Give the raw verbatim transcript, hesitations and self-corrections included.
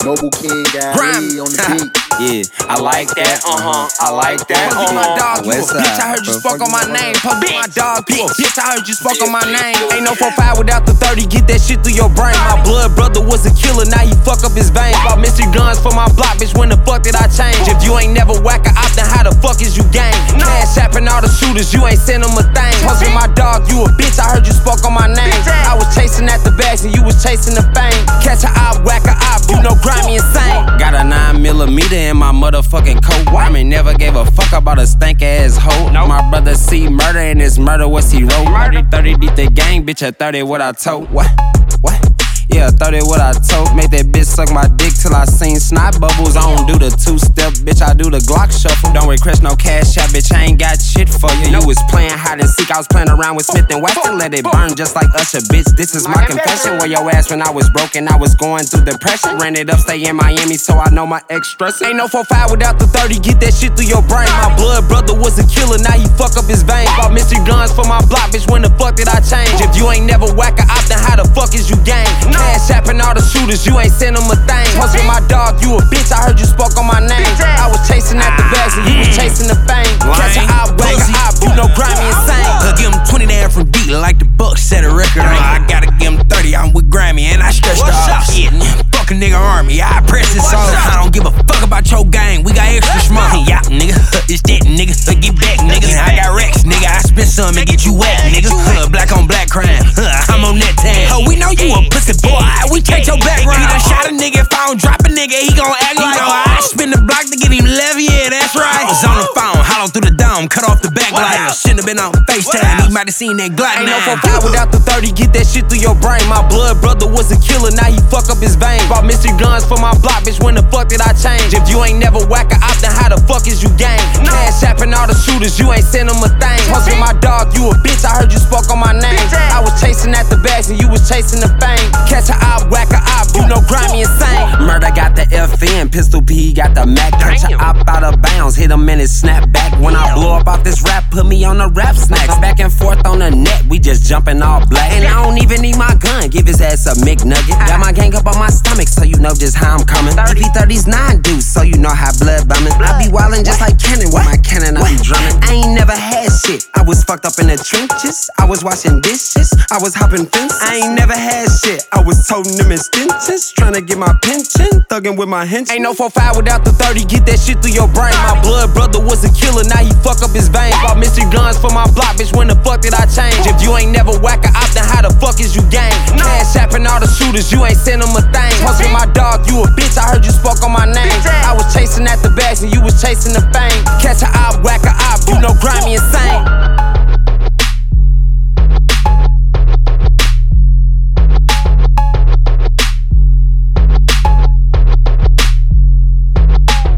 Mobile King guy on the beat. Yeah, I like that, uh-huh, I like that, uh-huh. My dog, you a West bitch, side, I heard you bro. spoke on my name. Puff my dog, you a bitch, I heard you spoke on my name. Ain't no four five without the thirty, get that shit through your brain. My blood brother was a killer, now he fuck up his veins. Bought mystery guns for my block, bitch, when the fuck did I change? If you ain't never whack a op, then how the fuck is you gang? Cash apping all the shooters, you ain't send them a thing. Puff my dog, you a bitch, I heard you spoke on my name. I was chasing at the bags and you was chasing the fame. Catch a op, whack a op, you know grimy insane. Got a nine millimeter in my motherfucking coat. I mean, never gave a fuck about a stank ass hoe. My brother see murder and his murder was he wrote. thirty thirty beat the gang, bitch, at thirty what I told. What? What? Yeah, thirty what I told. Make that bitch suck my dick till I seen snot bubbles. I don't do the two-step, bitch, I do the Glock shuffle. Don't request no cash out, bitch, I ain't got shit for you. You was playing hide and seek, I was playing around with Smith and Wesson. Let it burn just like Usher, bitch, this is my confession. Where your ass when I was broken, I was going through depression. Ran it up, stay in Miami, so I know my ex stress. Ain't no four five without the thirty, get that shit through your brain. My blood brother was a killer, now he fuck up his veins. Bought mystery guns for my block, bitch, when the fuck did I change? If you ain't never whack a op, then how the fuck is you gang? Cash apping all the shooters, you ain't send them a thing. Plus with my dog, you a bitch, I heard you spoke on my name. I was chasing at the bags and you was chasing the fame. Catch a op, whack a op, you know grimy insane. I give him twenty down from D like the Bucks set a record. I gotta give him thirty, I'm with Grammy and I stretched off. Shit, fuck a nigga army, I press this off. I don't give a fuck about your gang, we got extra smart. Yeah, nigga, it's that nigga, get back, nigga. I got racks, nigga, I spit some and get you wet, nigga. Black on black crime, I'm on that tag. Oh, we know you a pussy boy, we take your background. He done shot a nigga, if I don't drop a nigga, he gon' act like I spin the block to get him levy, yeah, that's right. I was on the phone, hollow through the dome, cut off the back light. Shouldn't have been on FaceTime, he might have seen that Glock. Ain't no four five without the thirty, get that shit through your brain. My blood brother was a killer, now he fuck up his veins. Bought mystery guns for my block, bitch, when the fuck did I change? If you ain't never whack a op, then how the fuck is you gang? Cash apping all the shooters, you ain't send them a thing. Plus with my dog, you a bitch, I heard you spoke on my name. I was chasing at the bags and you was chasing the fame. Catch a op, whack a op, you know grimy insane. Murder got the F N, Pistol P got the Mac. Catch a op out of bounds, hit him in his snap back. When I blow up off this rap, put me on the rap snacks. Back and forth on the net, we just jumping all black. And I don't even need my gun, give his ass a McNugget. Got my gang up on my stomach, so you know just how I'm coming. T P thirty's nine deuce, so you know how blood bumming. I be wildin' just like Cannon, with my cannon I be drumming. I ain't never had shit, I was fucked up in the trenches. I was washing dishes, I was hopping fences. I ain't never had shit, I was toting them extensions. Tryna get my pension, thuggin' with my henchmen. Ain't no four five without the thirty, get that shit through your brain. My blood brother was a killer, now he fuck up his veins. Bought mystery guns for my block, bitch, when the fuck did I change? If you ain't never whack a op, then how the fuck is you gang? Cash apping all the shooters, you ain't send them a thing. Plus with my dog, you a bitch, I heard you spoke on my name. I was chasing at the bags and you was chasing the fame. Catch a op, whack a op, you know grimy insane.